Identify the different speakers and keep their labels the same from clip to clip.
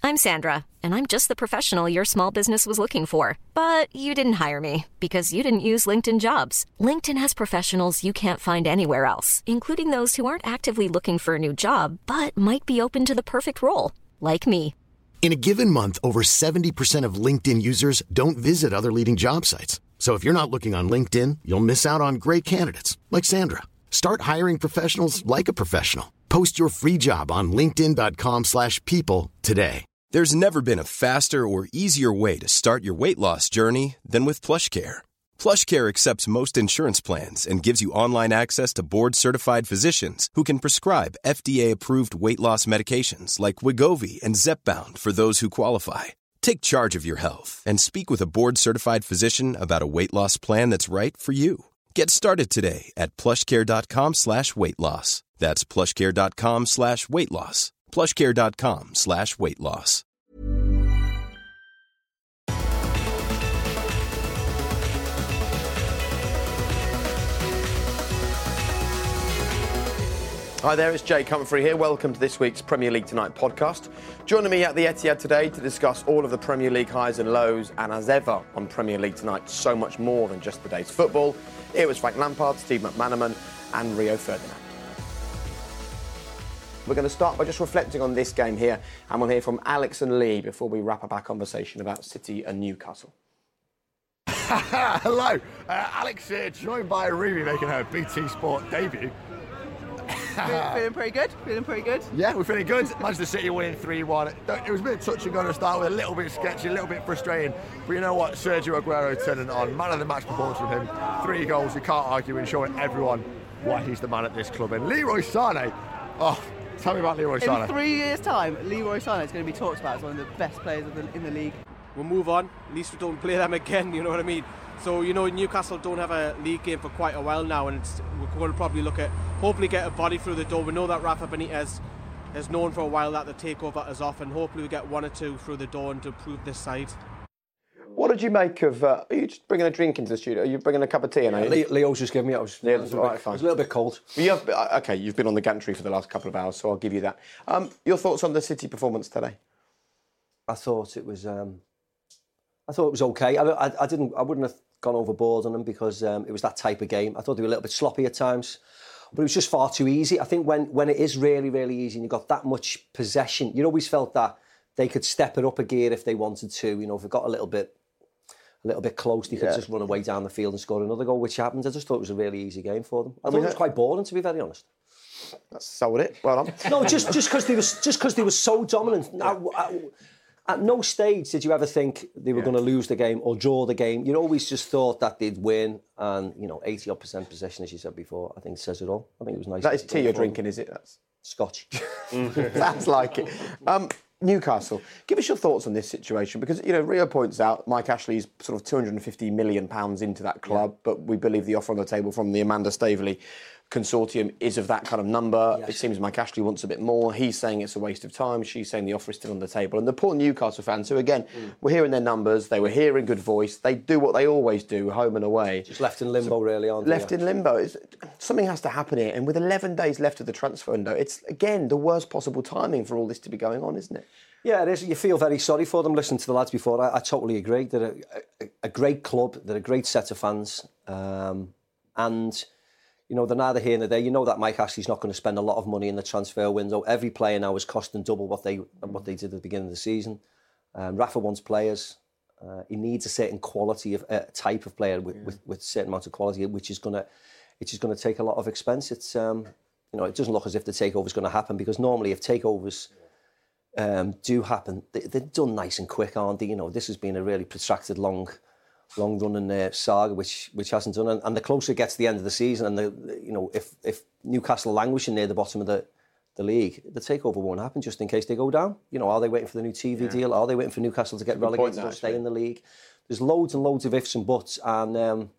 Speaker 1: I'm Sandra, and I'm just the professional your small business was looking for. But you didn't hire me because you didn't use LinkedIn Jobs. LinkedIn has professionals you can't find anywhere else, including those who aren't actively looking for a new job, but might be open to the perfect role, like me.
Speaker 2: In a given month, over 70% of LinkedIn users don't visit other leading job sites. So if you're not looking on LinkedIn, you'll miss out on great candidates like Sandra. Start hiring professionals like a professional. Post your free job on linkedin.com/people today.
Speaker 3: There's never been a faster or easier way to start your weight loss journey than with PlushCare. PlushCare accepts most insurance plans and gives you online access to board-certified physicians who can prescribe FDA-approved weight loss medications like Wegovy and Zepbound for those who qualify. Take charge of your health and speak with a board-certified physician about a weight loss plan that's right for you. Get started today at plushcare.com/weight loss. That's plushcare.com/weight loss. plushcare.com/weight loss.
Speaker 4: Hi there, it's Jake Humphrey here. Welcome to this week's Premier League Tonight podcast. Joining me at the Etihad today to discuss all of the Premier League highs and lows, and as ever on Premier League Tonight, so much more than just the day's football. It was Frank Lampard, Steve McManaman and Rio Ferdinand. We're going to start by just reflecting on this game here, and we'll hear from Alex and Lee before we wrap up our conversation about City and Newcastle.
Speaker 5: Hello, Alex here, joined by Ruby making her BT Sport debut.
Speaker 6: Feeling pretty good.
Speaker 5: Yeah, we're feeling good. Manchester City winning 3-1. It was a bit touch and go to start with, a little bit sketchy, a little bit frustrating. But you know what? Sergio Aguero turning on. Man of the match performance from him. 3 goals, you can't argue, and showing everyone why he's the man at this club. And Leroy Sané, tell me about Leroy Sané.
Speaker 6: In 3 years' time, Leroy Sané is going to be talked about as one of the best players in the league.
Speaker 7: We'll move on. At least we don't play them again, you know what I mean? So, Newcastle don't have a league game for quite a while now, and we're going to probably look at, hopefully get a body through the door. We know that Rafa Benitez has known for a while that the takeover is off, and hopefully we get 1 or 2 through the door and to prove this side.
Speaker 4: What did you make of... are you just bringing a drink into the studio? Are you bringing a cup of tea?
Speaker 8: Leo's just giving me... It was a little bit cold.
Speaker 4: You've been on the gantry for the last couple of hours, so I'll give you that. Your thoughts on the City performance today?
Speaker 8: I thought it was okay. I wouldn't have gone overboard on them because it was that type of game. I thought they were a little bit sloppy at times, but it was just far too easy. I think when it is really, really easy and you've got that much possession, you always felt that they could step it up a gear if they wanted to. If it got a little bit close, they could just run away down the field and score another goal, which happened. I just thought it was a really easy game for them. I thought it was quite boring, to be very honest.
Speaker 4: That's sold it. Well done.
Speaker 8: No, just because they were so dominant. At no stage did you ever think they were going to lose the game or draw the game. You always just thought that they'd win, and 80-odd% possession, as you said before. I think it says it all. I think it was nice.
Speaker 4: That is tea you're drinking, is it? That's
Speaker 8: Scotch.
Speaker 4: Sounds like it. Newcastle, give us your thoughts on this situation, because Rio points out Mike Ashley's sort of £250 million into that club, but we believe the offer on the table from the Amanda Staveley consortium is of that kind of number. Yes. It seems Mike Ashley wants a bit more. He's saying it's a waste of time. She's saying the offer is still on the table. And the poor Newcastle fans, who again, were hearing their numbers, they were hearing good voice. They do what they always do, home and away.
Speaker 8: Just left in limbo, really, aren't they?
Speaker 4: Left in limbo. Something has to happen here. And with 11 days left of the transfer window, it's, again, the worst possible timing for all this to be going on, isn't it?
Speaker 8: Yeah, it is. You feel very sorry for them. Listening to the lads before, I totally agree. They're a great club. They're a great set of fans. And... they're neither here nor there. You know that Mike Ashley's not going to spend a lot of money in the transfer window. Every player now is costing double what they did at the beginning of the season. Rafa wants players. He needs a certain quality of type of player with a certain amount of quality, which is going to take a lot of expense. It's it doesn't look as if the takeover is going to happen, because normally if takeovers do happen, they're done nice and quick, aren't they? This has been a really protracted, long-running saga, which hasn't done. And the closer it gets to the end of the season, and if Newcastle languishing near the bottom of the league, the takeover won't happen just in case they go down. Are they waiting for the new TV deal? Are they waiting for Newcastle to get relegated or stay in the league? There's loads and loads of ifs and buts, and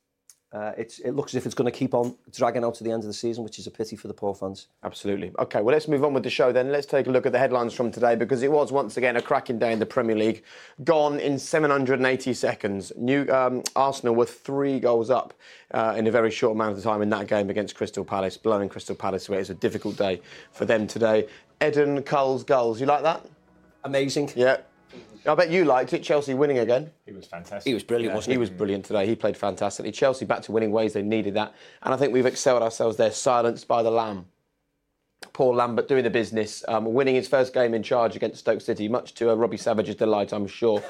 Speaker 8: it looks as if it's going to keep on dragging out to the end of the season, which is a pity for the poor fans.
Speaker 4: Absolutely. OK, well, let's move on with the show then. Let's take a look at the headlines from today, because it was once again a cracking day in the Premier League. Gone in 780 seconds. Arsenal were 3 goals up in a very short amount of time in that game against Crystal Palace, blowing Crystal Palace away. It's a difficult day for them today. Eden Cole's goals, you like that?
Speaker 8: Amazing.
Speaker 4: Yeah. I bet you liked it. Chelsea winning again.
Speaker 9: He was fantastic.
Speaker 8: He was brilliant, wasn't he?
Speaker 4: He was brilliant today. He played fantastically. Chelsea back to winning ways. They needed that. And I think we've excelled ourselves there, silenced by the Lamb. Paul Lambert doing the business, winning his first game in charge against Stoke City, much to Robbie Savage's delight, I'm sure.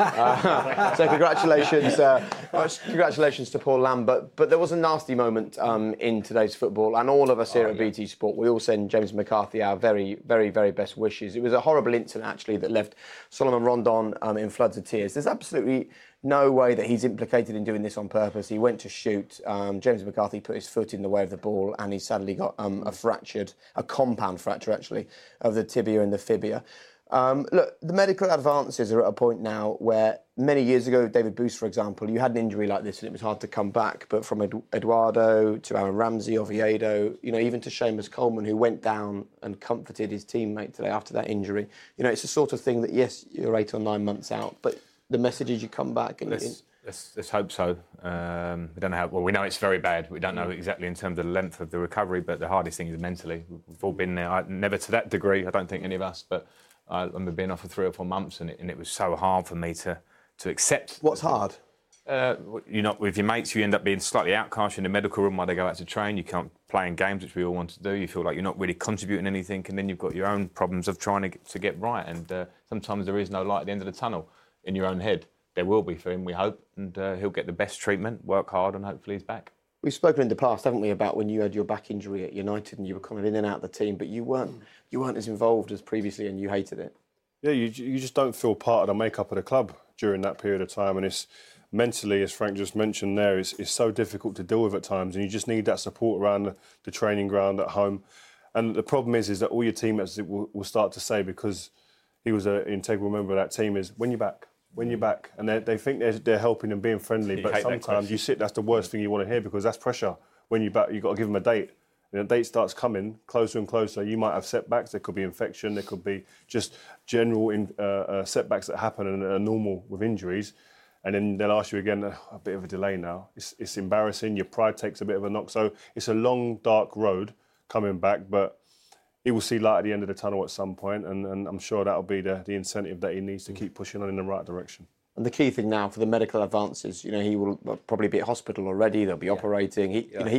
Speaker 4: So congratulations to Paul Lambert. But there was a nasty moment in today's football, and all of us here at BT Sport, we all send James McCarthy our very, very, very best wishes. It was a horrible incident, actually, that left Solomon Rondon in floods of tears. There's absolutely no way that he's implicated in doing this on purpose. He went to shoot. James McCarthy put his foot in the way of the ball, and he sadly got a compound fracture, actually, of the tibia and the fibia. Look, the medical advances are at a point now where many years ago, David Boose, for example, you had an injury like this and it was hard to come back. But from Eduardo to Aaron Ramsey, Oviedo, even to Seamus Coleman, who went down and comforted his teammate today after that injury. It's the sort of thing that, yes, you're 8 or 9 months out, but the message is you come back. And
Speaker 9: let's hope so. We don't know how. Well, we know it's very bad. We don't know exactly in terms of the length of the recovery, but the hardest thing is mentally. We've all been there. Never to that degree. I don't think any of us. But I remember being off for 3 or 4 months, and it was so hard for me to accept.
Speaker 4: What's hard?
Speaker 9: You're not with your mates. You end up being slightly outcast in the medical room while they go out to train. You can't play in games, which we all want to do. You feel like you're not really contributing anything, and then you've got your own problems of trying to get right. And sometimes there is no light at the end of the tunnel. In your own head, there will be for him, we hope, and he'll get the best treatment, work hard, and hopefully he's back.
Speaker 4: We've spoken in the past, haven't we, about when you had your back injury at United and you were kind of in and out of the team, but you weren't as involved as previously, and you hated it.
Speaker 10: Yeah, you just don't feel part of the makeup of the club during that period of time, and it's mentally, as Frank just mentioned there, it's so difficult to deal with at times, and you just need that support around the training ground at home. And the problem is that all your teammates will start to say, because he was an integral member of that team, is when you're back. When you're back, and they think they're helping and being friendly, but sometimes you sit. That's the worst thing you want to hear, because that's pressure. When you're back, you've got to give them a date. And the date starts coming closer and closer. You might have setbacks. There could be infection. There could be just general setbacks that happen and are normal with injuries. And then they'll ask you again, a bit of a delay now. It's embarrassing. Your pride takes a bit of a knock. So it's a long, dark road coming back, but he will see light at the end of the tunnel at some point, and I'm sure that'll be the incentive that he needs to keep pushing on in the right direction.
Speaker 4: And the key thing now for the medical advances, he will probably be at hospital already. They'll be operating.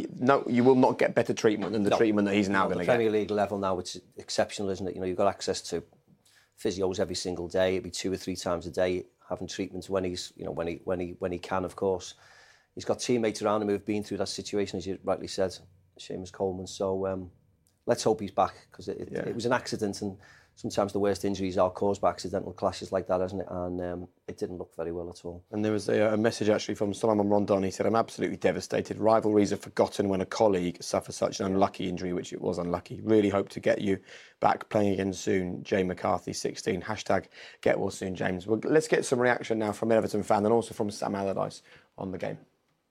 Speaker 4: You will not get better treatment than the treatment that he's now going to get.
Speaker 8: Premier League level now, it's exceptional, isn't it? You've got access to physios every single day. It'll be 2 or 3 times a day having treatments when he's, when he can, of course. He's got teammates around him who've been through that situation, as you rightly said, Seamus Coleman. So. Let's hope he's back, because it was an accident, and sometimes the worst injuries are caused by accidental clashes like that, isn't it? And it didn't look very well at all.
Speaker 4: And there was a message actually from Solomon Rondon. He said, "I'm absolutely devastated. Rivalries are forgotten when a colleague suffers such an unlucky injury," which it was unlucky. Really hope to get you back playing again soon. J McCarthy 16. # get well soon, James. Well, let's get some reaction now from an Everton fan and also from Sam Allardyce on the game.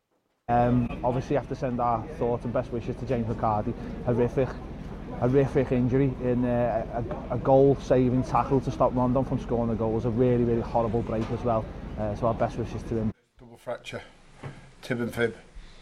Speaker 11: Obviously, have to send our thoughts and best wishes to James McCarthy. Horrific injury in a goal-saving tackle to stop Rondon from scoring a goal. It was a really, really horrible break as well. So our best wishes to him.
Speaker 12: Double fracture, tib and fib.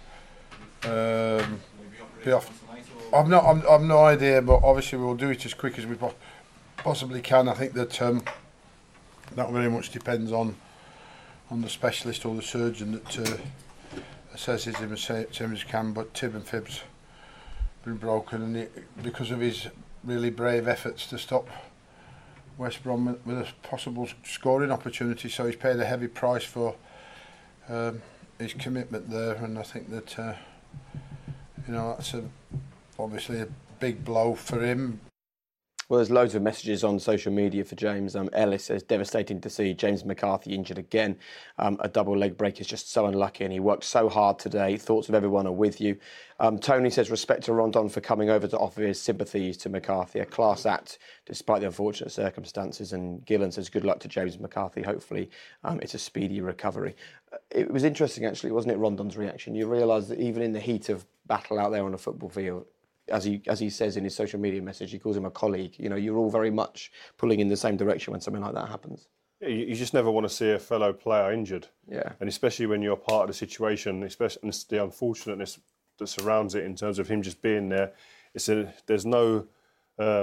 Speaker 12: I've no idea, but obviously we'll do it as quick as we possibly can. I think that that very much depends on the specialist or the surgeon that assesses him as same as can. But tib and fib's been broken, and because of his really brave efforts to stop West Brom with a possible scoring opportunity, so he's paid a heavy price for his commitment there, and I think that that's obviously a big blow for him.
Speaker 4: Well, there's loads of messages on social media for James. Ellis says, devastating to see James McCarthy injured again. A double leg break is just so unlucky, and he worked so hard today. Thoughts of everyone are with you. Tony says, respect to Rondon for coming over to offer his sympathies to McCarthy. A class act, despite the unfortunate circumstances. And Gillen says, good luck to James McCarthy. Hopefully it's a speedy recovery. It was interesting, actually, wasn't it, Rondon's reaction? You realise that even in the heat of battle out there on a football field, as he says in his social media message, he calls him a colleague. You're all very much pulling in the same direction when something like that happens.
Speaker 10: Yeah, you just never want to see a fellow player injured.
Speaker 4: Yeah.
Speaker 10: And especially when you're part of the situation, especially the unfortunateness that surrounds it in terms of him just being there. There's no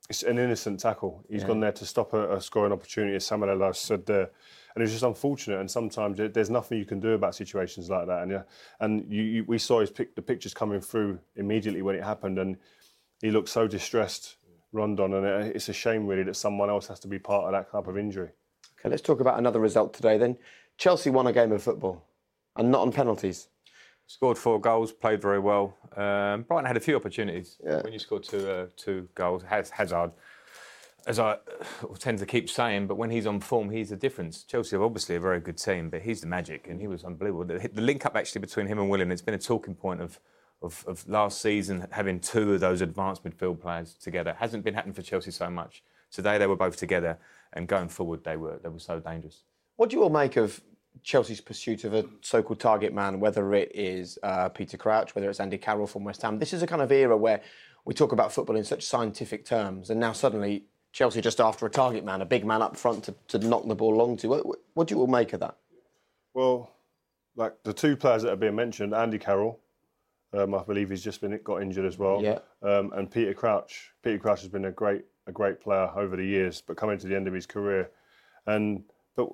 Speaker 10: it's an innocent tackle. He's gone there to stop a scoring opportunity, as Samuel Allardyce said there. And it's just unfortunate, and sometimes there's nothing you can do about situations like that. And we saw the pictures coming through immediately when it happened, and he looked so distressed, Rondon, and it's a shame really that someone else has to be part of that type of injury.
Speaker 4: Okay, let's talk about another result today then. Chelsea won a game of football, and not on penalties.
Speaker 9: Scored 4 goals, played very well. Brighton had a few opportunities. When you score two goals, Hazard, as I tend to keep saying, but when he's on form, he's the difference. Chelsea are obviously a very good team, but he's the magic, and he was unbelievable. The link-up actually between him and Willian, it's been a talking point of last season, having 2 of those advanced midfield players together. Hasn't been happening for Chelsea so much. Today they were both together, and going forward they were so dangerous.
Speaker 4: What do you all make of Chelsea's pursuit of a so-called target man, whether it is Peter Crouch, whether it's Andy Carroll from West Ham? This is a kind of era where we talk about football in such scientific terms, and now suddenly Chelsea just after a target man, a big man up front to knock the ball long to. What do you all make of that?
Speaker 10: Well, like the 2 players that are being mentioned, Andy Carroll, I believe he's just got injured as well.
Speaker 4: Yeah.
Speaker 10: And Peter Crouch. Peter Crouch has been a great player over the years, but coming to the end of his career. But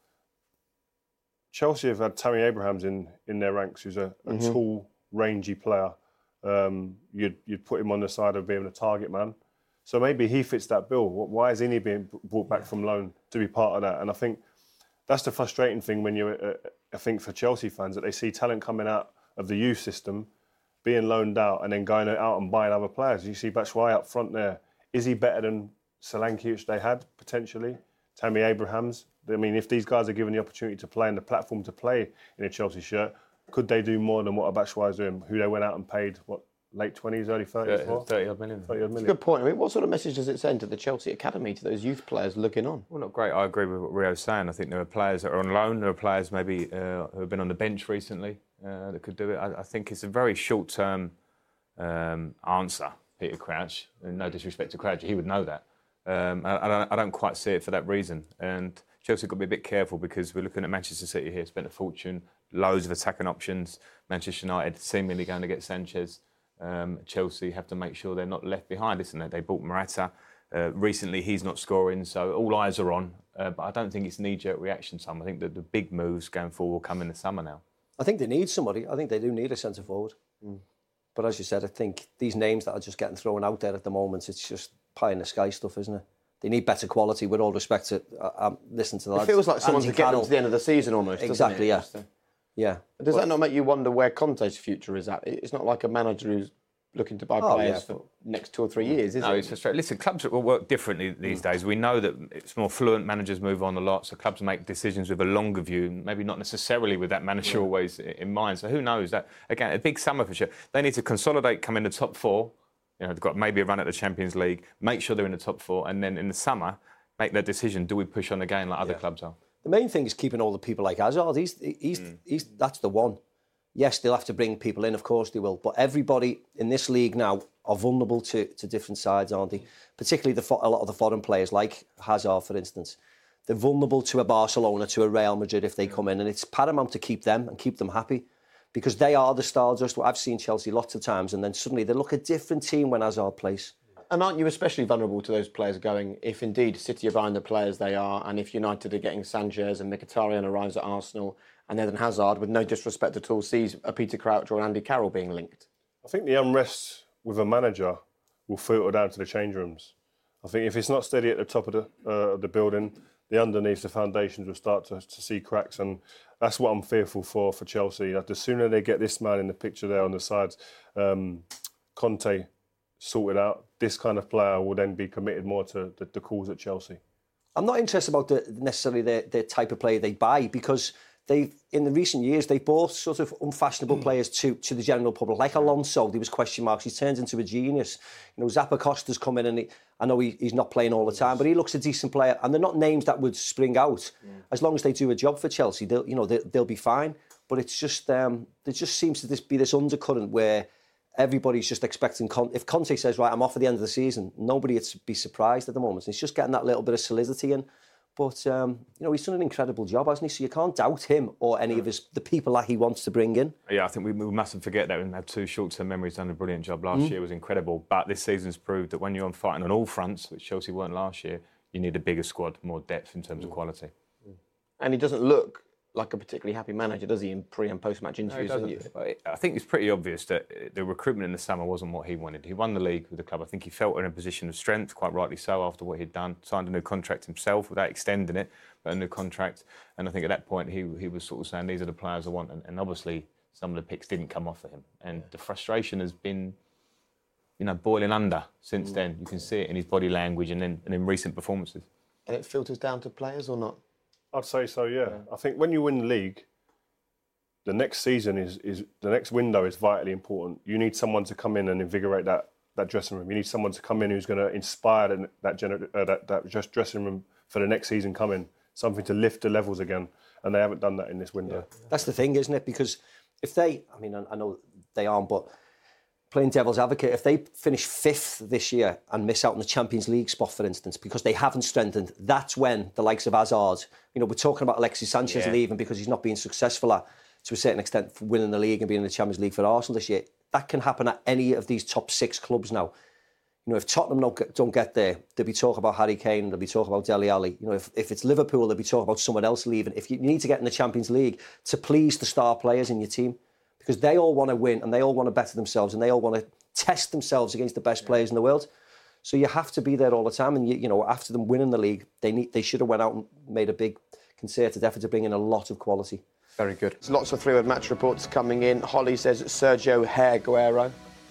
Speaker 10: Chelsea have had Tammy Abrahams in their ranks, who's a tall, rangy player. You'd put him on the side of being a target man. So maybe he fits that bill. Why is he being brought back from loan to be part of that? And I think that's the frustrating thing when I think for Chelsea fans, that they see talent coming out of the youth system, being loaned out and then going out and buying other players. You see Batshuayi up front there. Is he better than Solanke, which they had, potentially? Tammy Abrahams? I mean, if these guys are given the opportunity to play and the platform to play in a Chelsea shirt, could they do more than what Batshuayi is doing, who they went out and paid, late 20s, early 30s?
Speaker 9: 30-odd million.
Speaker 4: That's a good point. I mean, what sort of message does it send to the Chelsea academy, to those youth players looking on?
Speaker 9: Well, not great. I agree with what Rio's saying. I think there are players that are on loan. There are players maybe who have been on the bench recently that could do it. I think it's a very short-term answer, Peter Crouch. And no disrespect to Crouch, he would know that. I don't quite see it for that reason. And Chelsea got to be a bit careful, because we're looking at Manchester City here, spent a fortune, loads of attacking options. Manchester United seemingly going to get Sanchez. Chelsea have to make sure they're not left behind, isn't it? They bought Morata. Recently, he's not scoring, so all eyes are on. But I don't think it's knee-jerk reaction time. I think that the big moves going forward will come in the summer now.
Speaker 8: I think they need somebody. I think they do need a centre-forward. But as you said, I think these names that are just getting thrown out there at the moment, it's just pie-in-the-sky stuff, isn't it? They need better quality, with all respect to... listen to the lads.
Speaker 4: It feels like someone to get them to the end of the season almost,
Speaker 8: exactly,
Speaker 4: doesn't it?
Speaker 8: Yeah.
Speaker 4: Does that not make you wonder where Conte's future is at? It's not like a manager who's looking to buy players for next 2 or 3 years, is it?
Speaker 9: No, it's frustrating. Listen, clubs will work differently these days. We know that it's more fluent, managers move on a lot, so clubs make decisions with a longer view, maybe not necessarily with that manager always in mind. So who knows? That again, a big summer for sure. They need to consolidate, come in the top 4. You know, they've got maybe a run at the Champions League, make sure they're in the top 4, and then in the summer, make that decision. Do we push on again like other clubs are?
Speaker 8: The main thing is keeping all the people like Hazard. He's that's the one. Yes, they'll have to bring people in, of course they will. But everybody in this league now are vulnerable to different sides, aren't they? Particularly a lot of the foreign players, like Hazard, for instance. They're vulnerable to a Barcelona, to a Real Madrid if they come in. And it's paramount to keep them and keep them happy, because they are the stars. Just I've seen Chelsea lots of times, and then suddenly they look a different team when Hazard plays.
Speaker 4: And aren't you especially vulnerable to those players going, if indeed City are buying the players they are, and if United are getting Sanchez and Mkhitaryan arrives at Arsenal, and Eden Hazard, with no disrespect at all, sees a Peter Crouch or an Andy Carroll being linked?
Speaker 10: I think the unrest with a manager will filter down to the change rooms. I think if it's not steady at the top of the building, the underneath, the foundations will start to see cracks, and that's what I'm fearful for Chelsea. That the sooner they get this man in the picture there on the sides, Conte sorted out, this kind of player will then be committed more to the cause at Chelsea.
Speaker 8: I'm not interested about necessarily the type of player they buy, because in the recent years, they've bought sort of unfashionable players to the general public. Like Alonso, there was question marks. He's turned into a genius. You know, Zappacosta's come in, and I know he's not playing all the time, but he looks a decent player. And they're not names that would spring out. As long as they do a job for Chelsea, they'll be fine. But it's just there just seems to be this undercurrent where everybody's just expecting... If Conte says, right, I'm off at the end of the season, nobody would be surprised at the moment. It's just getting that little bit of solidity in. But, he's done an incredible job, hasn't he? So you can't doubt him or any of the people that he wants to bring in.
Speaker 9: Yeah, I think we mustn't forget that. We have two short-term memories. Done a brilliant job last year. It was incredible. But this season's proved that when you're fighting on all fronts, which Chelsea weren't last year, you need a bigger squad, more depth in terms of quality.
Speaker 4: And he doesn't look like a particularly happy manager, does he, in pre- and post-match interviews?
Speaker 9: No, I think it's pretty obvious that the recruitment in the summer wasn't what he wanted. He won the league with the club. I think he felt in a position of strength, quite rightly so, after what he'd done. Signed a new contract himself without extending it, but a new contract. And I think at that point he was sort of saying, these are the players I want. And obviously some of the picks didn't come off for him. And the frustration has been, boiling under since then. You can see it in his body language and in recent performances.
Speaker 4: And it filters down to players or not?
Speaker 10: I'd say so, yeah. I think when you win the league, the next season is the next window is vitally important. You need someone to come in and invigorate that dressing room. You need someone to come in who's going to inspire that dressing room for the next season coming. Something to lift the levels again, and they haven't done that in this window.
Speaker 8: Yeah. That's the thing, isn't it? Because if I know they aren't, but playing devil's advocate, if they finish 5th this year and miss out on the Champions League spot, for instance, because they haven't strengthened, that's when the likes of Hazard, we're talking about Alexis Sanchez leaving because he's not being successful to a certain extent for winning the league and being in the Champions League for Arsenal this year. That can happen at any of these top 6 clubs now. If Tottenham don't get there, they'll be talking about Harry Kane, they'll be talking about Dele Alli. If it's Liverpool, they'll be talking about someone else leaving. If you need to get in the Champions League to please the star players in your team, because they all want to win and they all want to better themselves and they all want to test themselves against the best players in the world. So you have to be there all the time. And after them winning the league, they should have went out and made a big concerted effort to bring in a lot of quality.
Speaker 4: Very good. There's lots of three-word match reports coming in. Holly says Sergio Aguero.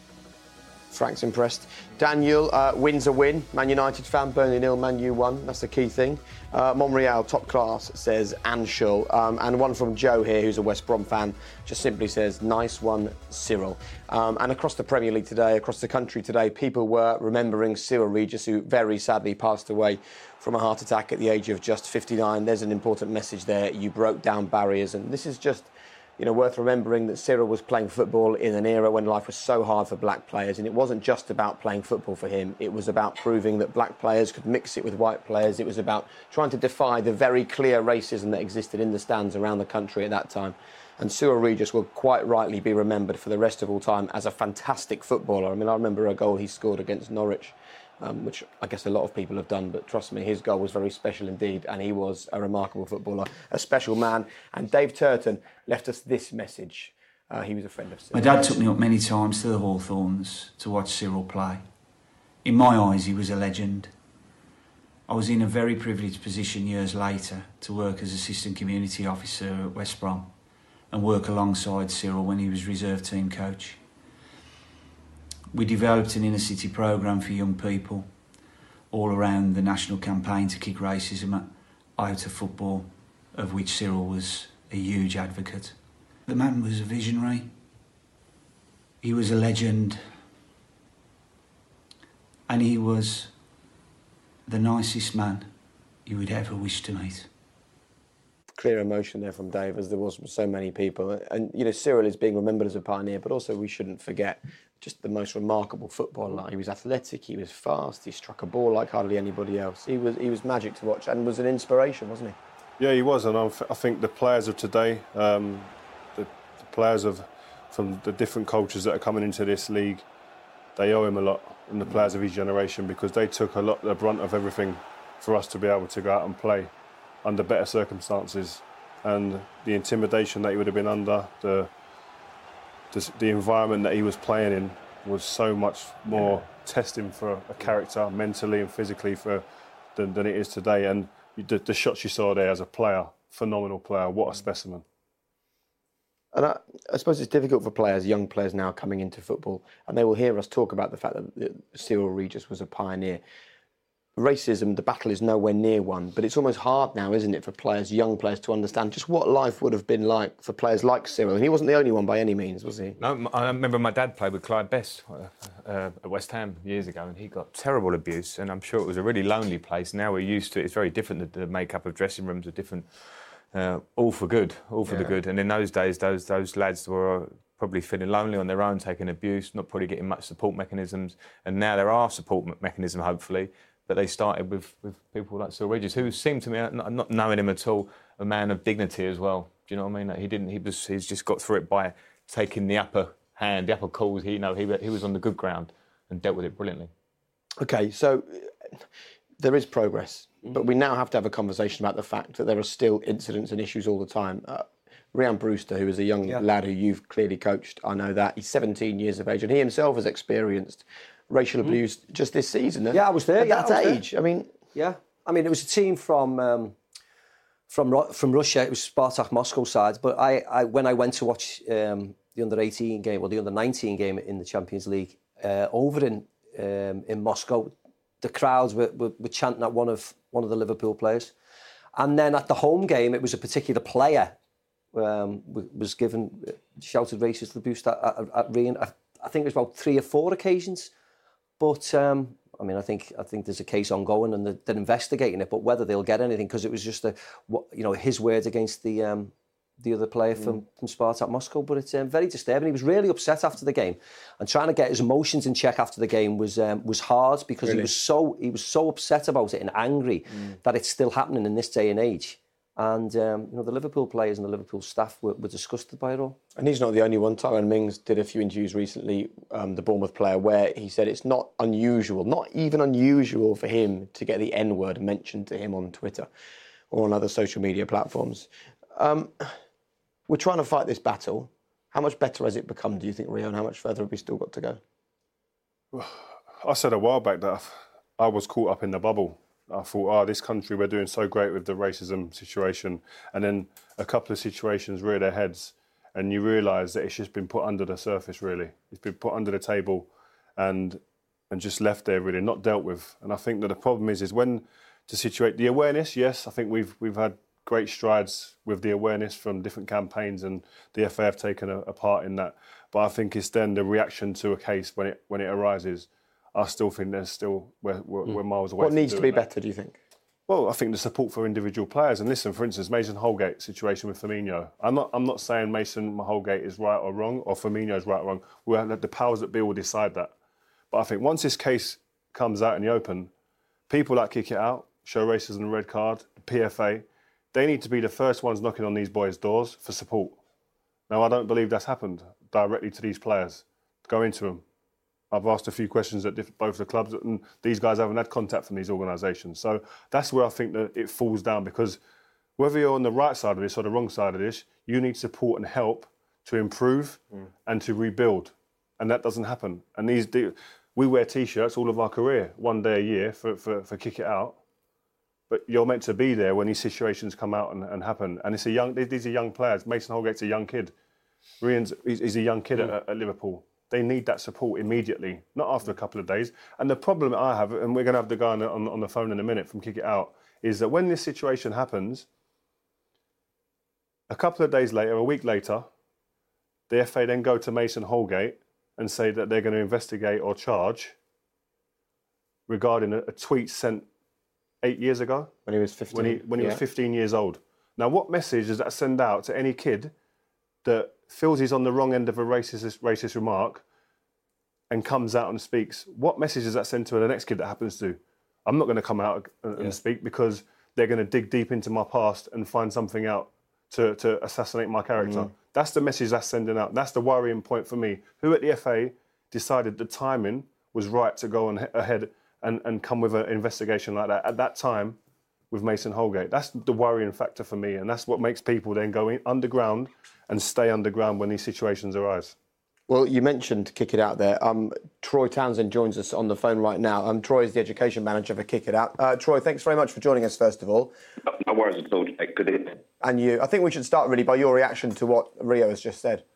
Speaker 4: Frank's impressed. Daniel, wins a win. Man United fan, Burnley 0, Man U 1. That's the key thing. Monreal, top class, says Anshul. And one from Joe here, who's a West Brom fan, just simply says, nice one, Cyril. And across the Premier League today, across the country today, people were remembering Cyril Regis, who very sadly passed away from a heart attack at the age of just 59. There's an important message there. You broke down barriers. And this is just, worth remembering that Cyril was playing football in an era when life was so hard for black players. And it wasn't just about playing football for him. It was about proving that black players could mix it with white players. It was about trying to defy the very clear racism that existed in the stands around the country at that time. And Cyril Regis will quite rightly be remembered for the rest of all time as a fantastic footballer. I remember a goal he scored against Norwich, which I guess a lot of people have done, but trust me, his goal was very special indeed, and he was a remarkable footballer, a special man. And Dave Turton left us this message. He was a friend of Cyril.
Speaker 13: My dad took me up many times to the Hawthorns to watch Cyril play. In my eyes, he was a legend. I was in a very privileged position years later to work as assistant community officer at West Brom and work alongside Cyril when he was reserve team coach. We developed an inner-city programme for young people all around the national campaign to kick racism out of football, of which Cyril was a huge advocate. The man was a visionary. He was a legend. And he was the nicest man you would ever wish to meet.
Speaker 4: Clear emotion there from Dave, as there was from so many people. And, Cyril is being remembered as a pioneer, but also we shouldn't forget just the most remarkable footballer. He was athletic, he was fast, he struck a ball like hardly anybody else. He was magic to watch and was an inspiration, wasn't he?
Speaker 10: Yeah, he was, and I think the players of today, the players from the different cultures that are coming into this league, they owe him a lot, and the players of his generation, because they took the brunt of everything for us to be able to go out and play under better circumstances, and the intimidation that he would have been under, the environment that he was playing in was so much more testing for a character mentally and physically than it is today. And the shots you saw there as a player, phenomenal player, what a specimen.
Speaker 4: And I suppose it's difficult for players, young players now coming into football, and they will hear us talk about the fact that Cyril Regis was a pioneer. Racism, the battle is nowhere near one, but it's almost hard now, isn't it, for players, young players, to understand just what life would have been like for players like Cyril. And he wasn't the only one by any means, was he?
Speaker 9: No, I remember my dad played with Clyde Best at West Ham years ago, and he got terrible abuse, and I'm sure it was a really lonely place. Now we're used to it. It's very different. The makeup of dressing rooms are different, all for good, all for the good. And in those days, those lads were probably feeling lonely on their own, taking abuse, not probably getting much support mechanisms. And now there are support mechanisms, hopefully. But they started with people like Cyril Regis, who seemed to me, not knowing him at all, a man of dignity as well. Do you know what I mean? He's just got through it by taking the upper hand, the upper calls. He was on the good ground and dealt with it brilliantly.
Speaker 4: Okay, so there is progress, but we now have to have a conversation about the fact that there are still incidents and issues all the time. Rhian Brewster, who is a young lad who you've clearly coached, I know that. He's 17 years of age, and he himself has experienced racial abuse just this season.
Speaker 8: Yeah, I was there.
Speaker 4: At that age, there. I mean...
Speaker 8: Yeah, I mean, it was a team from Russia. It was Spartak Moscow side. But when I went to watch the under-18 game or the under-19 game in the Champions League over in Moscow, the crowds were chanting at one of the Liverpool players. And then at the home game, it was a particular player was shouted racist abuse at Rhian. I think it was about 3 or 4 occasions. But I mean, I think there's a case ongoing and they're investigating it. But whether they'll get anything, because it was just his words against the other player from Spartak Moscow. But it's very disturbing. He was really upset after the game, and trying to get his emotions in check after the game was hard, because really? he was so upset about it and angry that it's still happening in this day and age. And the Liverpool players and the Liverpool staff were disgusted by it all. And he's not the only one. Tyrone Mings did a few interviews recently, the Bournemouth player, where he said it's not unusual, not even unusual for him to get the N-word mentioned to him on Twitter or on other social media platforms. We're trying to fight this battle. How much better has it become, do you think, Rio, and how much further have we still got to go?
Speaker 10: I said a while back that I was caught up in the bubble. I thought, this country, we're doing so great with the racism situation. And then a couple of situations rear their heads and you realise that it's just been put under the surface, really. It's been put under the table and just left there, really, not dealt with. And I think that the problem is when to situate the awareness, yes, I think we've had great strides with the awareness from different campaigns and the FA have taken a part in that. But I think it's then the reaction to a case when it arises. I still think we're miles away. What needs to be better, do you think? Well, I think the support for individual players. And listen, for instance, Mason Holgate situation with Firmino. I'm not saying Mason Holgate is right or wrong, or Firmino is right or wrong. We'll have the powers that be will decide that. But I think once this case comes out in the open, people that kick it out, show racism, red card, the PFA, they need to be the first ones knocking on these boys' doors for support. Now, I don't believe that's happened directly to these players. Go into them. I've asked a few questions at both the clubs, and these guys haven't had contact from these organisations. So that's where I think that it falls down, because whether you're on the right side of this or the wrong side of this, you need support and help to improve and to rebuild. And that doesn't happen. And we wear T-shirts all of our career, one day a year for Kick It Out. But you're meant to be there when these situations come out and happen. And these are young players. Mason Holgate's a young kid. He's a young kid at Liverpool. They need that support immediately, not after a couple of days. And the problem I have, and we're going to have the guy on the phone in a minute from Kick It Out, is that when this situation happens, a couple of days later, a week later, the FA then go to Mason Holgate and say that they're going to investigate or charge regarding a tweet sent 8 years ago. When he was 15. When he was 15 years old. Now, what message does that send out to any kid that feels he's on the wrong end of a racist remark and comes out and speaks? What message does that send to the next kid that happens to? I'm not going to come out and speak because they're going to dig deep into my past and find something out to assassinate my character. That's the message that's sending out. That's the worrying point for me. Who at the FA decided the timing was right to go ahead and come with an investigation like that at that time with Mason Holgate? That's the worrying factor for me, and that's what makes people then go underground and stay underground when these situations arise. Well, you mentioned Kick It Out there. Troy Townsend joins us on the phone right now. Troy is the education manager for Kick It Out. Troy, thanks very much for joining us, first of all.
Speaker 14: No worries at all, Jake. Good evening.
Speaker 4: And you. I think we should start really by your reaction to what Rio has just said.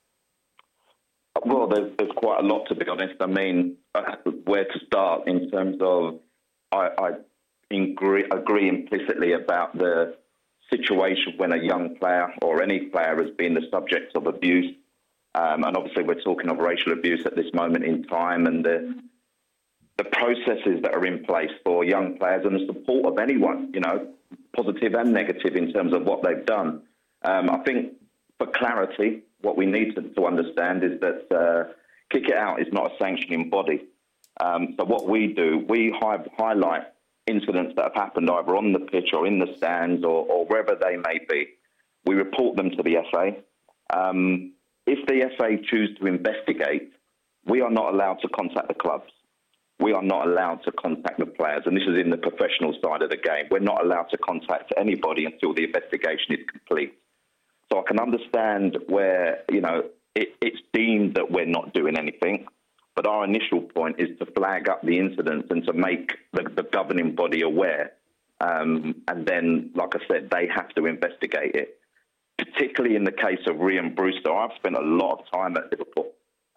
Speaker 14: Well, there's quite a lot, to be honest. I mean, where to start in terms of... I agree implicitly about the situation when a young player or any player has been the subject of abuse. And obviously we're talking of racial abuse at this moment in time, and the processes that are in place for young players and the support of anyone, positive and negative in terms of what they've done. I think for clarity, what we need to understand is that Kick It Out is not a sanctioning body. So what we do, we highlight incidents that have happened either on the pitch or in the stands or wherever they may be. We report them to the FA. If the FA choose to investigate, we are not allowed to contact the clubs. We are not allowed to contact the players, and this is in the professional side of the game. We're not allowed to contact anybody until the investigation is complete. So I can understand where, it's deemed that we're not doing anything, but our initial point is to flag up the incidents and to make the governing body aware. And then, like I said, they have to investigate it. Particularly in the case of Rhian Brewster, I've spent a lot of time at Liverpool.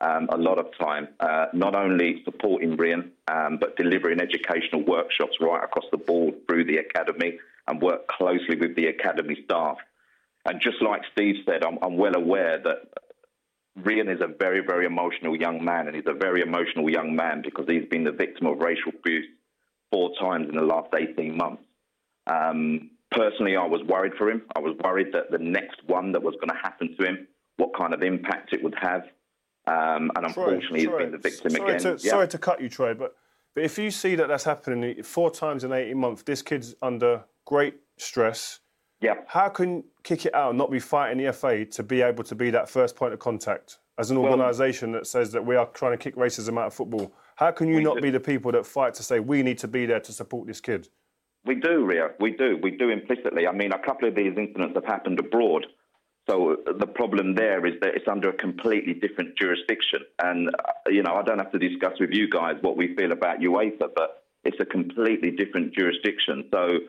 Speaker 14: Not only supporting Rhian, but delivering educational workshops right across the board through the academy and work closely with the academy staff. And just like Steve said, I'm well aware that Rhian is a very, very emotional young man, and he's a very emotional young man because he's been the victim of racial abuse 4 times in the last 18 months. Personally, I was worried for him. I was worried that the next one that was going to happen to him, what kind of impact it would have. And unfortunately, he's been the victim again.
Speaker 10: Sorry to cut you, Troy, but if you see that that's happening 4 times in 18 months, this kid's under great stress.
Speaker 14: Yeah.
Speaker 10: How can you kick it out and not be fighting the FA to be able to be that first point of contact as an organisation that says that we are trying to kick racism out of football? How can you not be the people that fight to say we need to be there to support this kid?
Speaker 14: We do, Ria. We do implicitly. I mean, a couple of these incidents have happened abroad. So the problem there is that it's under a completely different jurisdiction. And, I don't have to discuss with you guys what we feel about UEFA, but it's a completely different jurisdiction. So,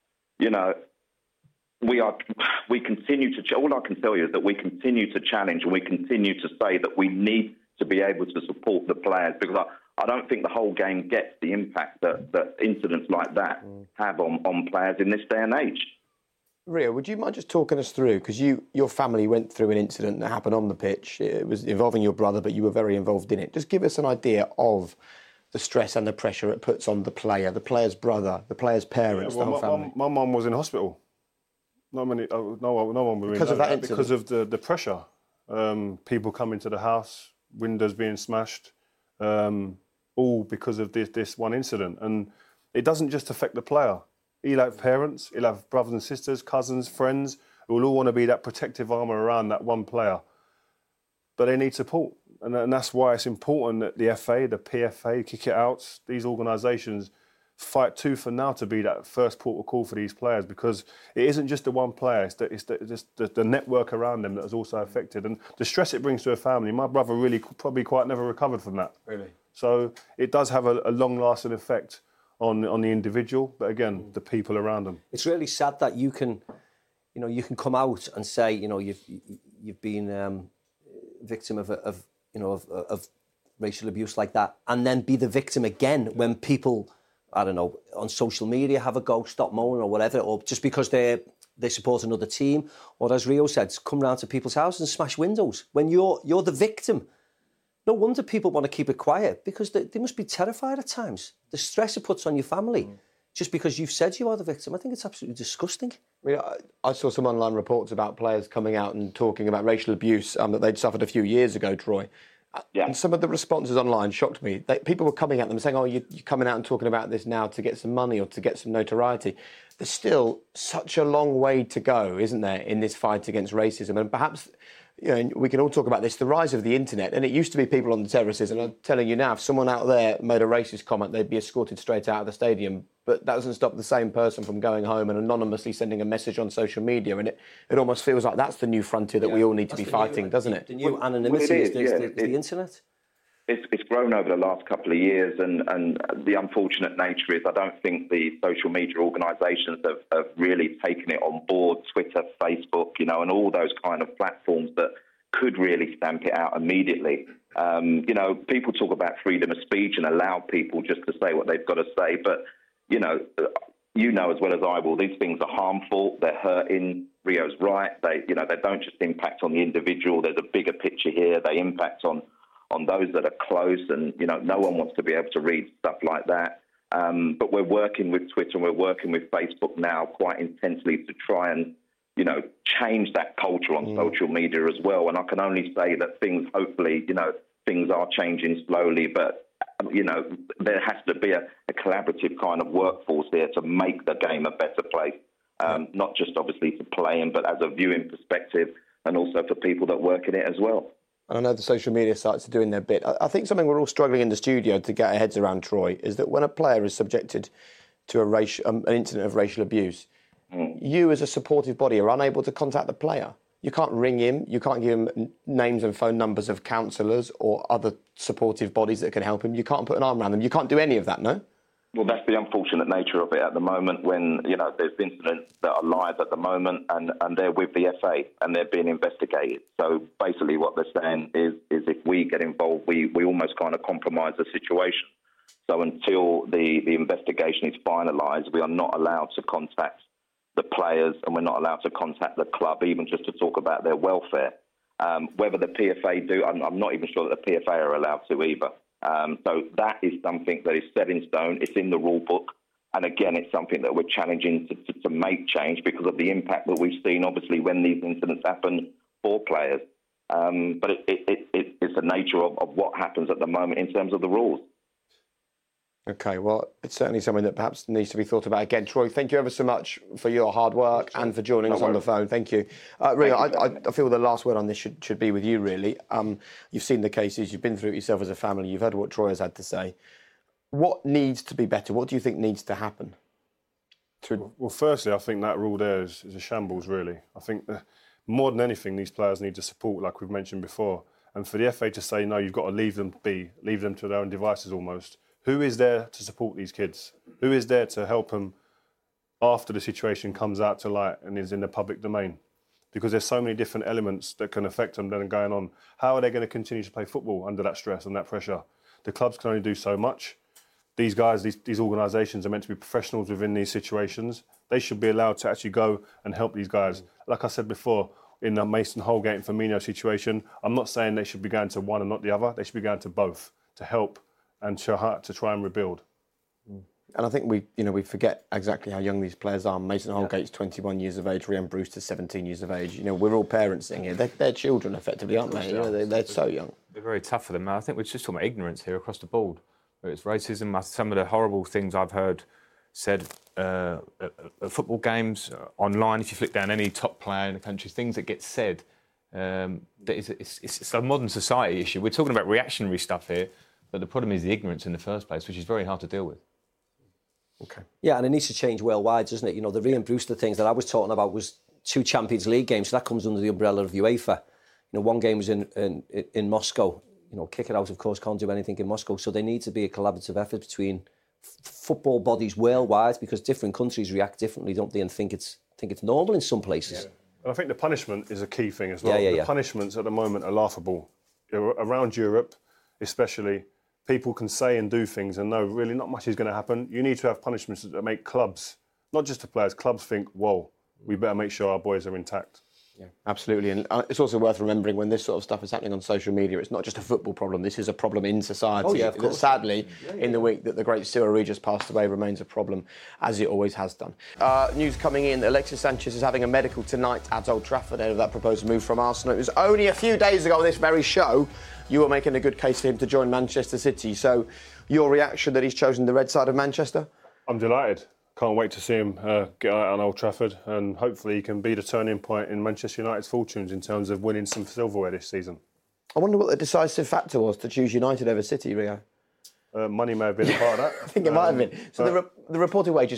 Speaker 14: we continue to, all I can tell you is that we continue to challenge and we continue to say that we need to be able to support the players, because I don't think the whole game gets the impact that incidents like that have on players in this day and age.
Speaker 4: Ria, would you mind just talking us through, because your family went through an incident that happened on the pitch. It was involving your brother, but you were very involved in it. Just give us an idea of the stress and the pressure it puts on the player, the player's brother, the player's parents, the whole family.
Speaker 10: My mum was in hospital. No one would
Speaker 4: because of that incident.
Speaker 10: Because of the pressure. People coming to the house, windows being smashed, all because of this one incident. And it doesn't just affect the player. He'll have parents, he'll have brothers and sisters, cousins, friends, who will all want to be that protective armour around that one player. But they need support. And that's why it's important that the FA, the PFA, Kick It Out, these organisations fight tooth and nail to be that first port of call for these players, because it isn't just the one player, it's the network around them that is also affected. And the stress it brings to a family, my brother really probably quite never recovered from that.
Speaker 4: Really?
Speaker 10: So it does have a long-lasting effect on the individual, but again, the people around them.
Speaker 8: It's really sad that you can come out and say, you've been victim of racial abuse like that, and then be the victim again when people, I don't know, on social media have a go, stop moaning or whatever, or just because they support another team, or as Rio said, come round to people's houses and smash windows when you're the victim. No wonder people want to keep it quiet, because they must be terrified at times. The stress it puts on your family, just because you've said you are the victim. I think it's absolutely disgusting.
Speaker 4: I saw some online reports about players coming out and talking about racial abuse that they'd suffered a few years ago, Troy.
Speaker 14: Yeah.
Speaker 4: And some of the responses online shocked me. People were coming at them saying, oh, you're coming out and talking about this now to get some money or to get some notoriety. There's still such a long way to go, isn't there, in this fight against racism? And perhaps, we can all talk about this, the rise of the internet. And it used to be people on the terraces. And I'm telling you now, if someone out there made a racist comment, they'd be escorted straight out of the stadium. But that doesn't stop the same person from going home and anonymously sending a message on social media. And it almost feels like that's the new frontier that we all need to be fighting, doesn't it?
Speaker 8: The new anonymity is the internet.
Speaker 14: It's grown over the last couple of years, and the unfortunate nature is I don't think the social media organisations have really taken it on board, Twitter, Facebook, and all those kind of platforms that could really stamp it out immediately. People talk about freedom of speech and allow people just to say what they've got to say, but, you know as well as I will, these things are harmful, they're hurting. Rio's right, they don't just impact on the individual, there's a bigger picture here, they impact on those that are close, and no one wants to be able to read stuff like that. But we're working with Twitter and we're working with Facebook now quite intensely to try and change that culture on social media as well. And I can only say that things are changing slowly, but there has to be a collaborative kind of workforce there to make the game a better place. Not just obviously to play in, but as a viewing perspective, and also for people that work in it as well.
Speaker 4: And I know the social media sites are doing their bit. I think something we're all struggling in the studio to get our heads around, Troy, is that when a player is subjected to an incident of racial abuse, you as a supportive body are unable to contact the player. You can't ring him, you can't give him names and phone numbers of counsellors or other supportive bodies that can help him. You can't put an arm around them. You can't do any of that, no?
Speaker 14: Well, that's the unfortunate nature of it at the moment when, there's incidents that are live at the moment and they're with the FA and they're being investigated. So basically what they're saying is if we get involved, we almost kind of compromise the situation. So until the investigation is finalised, we are not allowed to contact the players and we're not allowed to contact the club, even just to talk about their welfare. Whether the PFA do, I'm not even sure that the PFA are allowed to either. So that is something that is set in stone. It's in the rule book. And again, it's something that we're challenging to make change because of the impact that we've seen, obviously, when these incidents happen for players. But it's the nature of what happens at the moment in terms of the rules.
Speaker 4: OK, well, it's certainly something that perhaps needs to be thought about again. Troy, thank you ever so much for your hard work and for joining us on the phone. Thank you. Rio, I feel the last word on this should be with you, really. You've seen the cases, you've been through it yourself as a family, you've heard what Troy has had to say. What needs to be better? What do you think needs to happen?
Speaker 10: Well, firstly, I think that rule there is a shambles, really. I think more than anything, these players need the support, like we've mentioned before. And for the FA to say, no, you've got to leave them to their own devices almost. Who is there to support these kids? Who is there to help them after the situation comes out to light and is in the public domain? Because there's so many different elements that can affect them that are going on. How are they going to continue to play football under that stress and that pressure? The clubs can only do so much. These guys, these organisations are meant to be professionals within these situations. They should be allowed to actually go and help these guys. Like I said before, in the Mason Holgate and Firmino situation, I'm not saying they should be going to one and not the other. They should be going to both to help and to try and rebuild.
Speaker 4: And I think we forget exactly how young these players are. Mason Holgate's 21 years of age, Rhian Brewster's 17 years of age. We're all parents sitting here. They're children, effectively, aren't they? They're so young.
Speaker 9: They're very tough for them. I think we're just talking about ignorance here across the board. Whether it's racism, some of the horrible things I've heard said at football games, online, if you flick down any top player in the country, things that get said, it's a modern society issue. We're talking about reactionary stuff here. But the problem is the ignorance in the first place, which is very hard to deal with.
Speaker 8: Okay. Yeah, and it needs to change worldwide, doesn't it? The Rhian Brewster things that I was talking about was 2 Champions League games, so that comes under the umbrella of UEFA. One game was in Moscow. Kick it out, of course, can't do anything in Moscow. So there needs to be a collaborative effort between football bodies worldwide because different countries react differently, don't they, and think it's normal in some places.
Speaker 10: Yeah. And I think the punishment is a key thing as well. The punishments at the moment are laughable. Around Europe, especially, people can say and do things and know really not much is going to happen. You need to have punishments that make clubs, not just the players, clubs think, whoa, we better make sure our boys are intact.
Speaker 4: Yeah, absolutely. And it's also worth remembering when this sort of stuff is happening on social media, it's not just a football problem. This is a problem in society.
Speaker 8: Oh, yeah, of course.
Speaker 4: Sadly, in the week that the great Cyril Regis passed away, remains a problem, as it always has done. News coming in, Alexis Sanchez is having a medical tonight at Old Trafford ahead of that proposed move from Arsenal. It was only a few days ago on this very show you were making a good case for him to join Manchester City. So your reaction that he's chosen the red side of Manchester?
Speaker 10: I'm delighted. Can't wait to see him get out on Old Trafford, and hopefully he can be the turning point in Manchester United's fortunes in terms of winning some silverware this season.
Speaker 4: I wonder what the decisive factor was to choose United over City, Rio.
Speaker 10: Money may have been a part of that.
Speaker 4: I think it might have been. So the reported wage is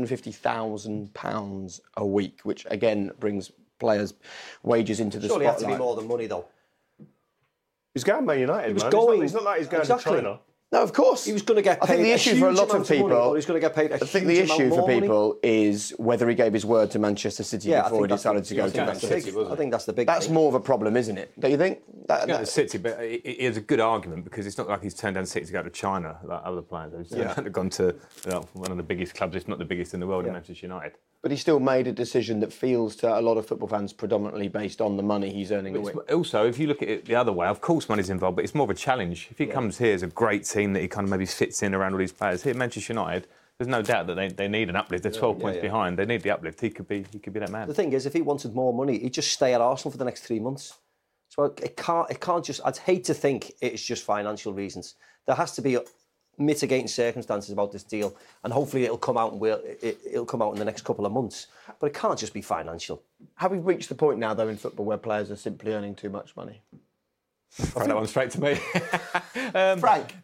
Speaker 4: £450,000 a week, which again brings players' wages into the
Speaker 8: spotlight. Surely it has to be more than money, though.
Speaker 10: He's going Man United,
Speaker 8: he was
Speaker 10: man.
Speaker 8: Going,
Speaker 10: it's not like he's going to China.
Speaker 4: No, of course.
Speaker 8: He was going to get paid.
Speaker 4: I think the issue for a lot of people,
Speaker 8: he's going to get paid.
Speaker 4: I think the issue for people is whether he gave his word to Manchester City before he decided to go to Manchester City.
Speaker 8: I think that's the big.
Speaker 4: That's more of a problem, isn't it? Don't you think?
Speaker 9: The City, but it is a good argument because it's not like he's turned down City to go to China like other players. He's gone to one of the biggest clubs, if not the biggest in the world, in Manchester United.
Speaker 4: But he still made a decision that feels to a lot of football fans predominantly based on the money he's earning a week.
Speaker 9: Also, if you look at it the other way, of course money's involved, but it's more of a challenge. If he comes here as a great team that he kind of maybe fits in around all these players, here at Manchester United, there's no doubt that they need an uplift. They're 12 points behind. They need the uplift. He could be that man.
Speaker 8: The thing is, if he wanted more money, he'd just stay at Arsenal for the next 3 months. So it can't just. I'd hate to think it's just financial reasons. There has to be mitigating circumstances about this deal, and hopefully it'll come out it'll come out in the next couple of months. But it can't just be financial.
Speaker 4: Have we reached the point now, though, in football where players are simply earning too much money?
Speaker 9: Throw that one straight to me.
Speaker 4: Frank?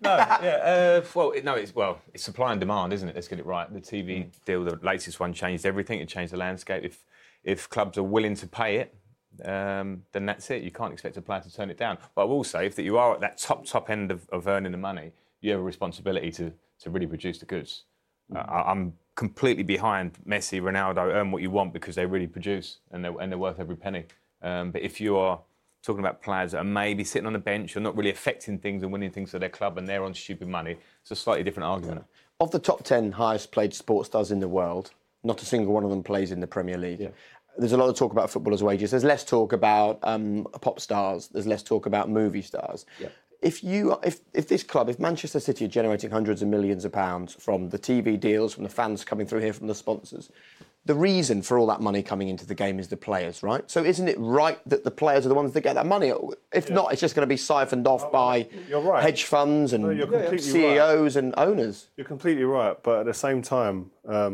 Speaker 9: It's supply and demand, isn't it? Let's get it right. The TV deal, the latest one, changed everything. It changed the landscape. If clubs are willing to pay it, then that's it. You can't expect a player to turn it down. But I will say, if you are at that top end of earning the money, you have a responsibility to really produce the goods. I'm completely behind Messi, Ronaldo, earn what you want because they really produce and they're worth every penny. But if you are talking about players that are maybe sitting on the bench or not really affecting things and winning things for their club and they're on stupid money, it's a slightly different argument.
Speaker 4: Of the top 10 highest paid sports stars in the world, not a single one of them plays in the Premier League. Yeah. There's a lot of talk about footballers' wages. There's less talk about pop stars. There's less talk about movie stars. Yeah. If this club, if Manchester City are generating hundreds of millions of pounds from the TV deals, from the fans coming through here, from the sponsors, the reason for all that money coming into the game is the players, right? So isn't it right that the players are the ones that get that money? If not, it's just going to be siphoned off by hedge funds and CEOs and owners.
Speaker 10: You're completely right, but at the same time,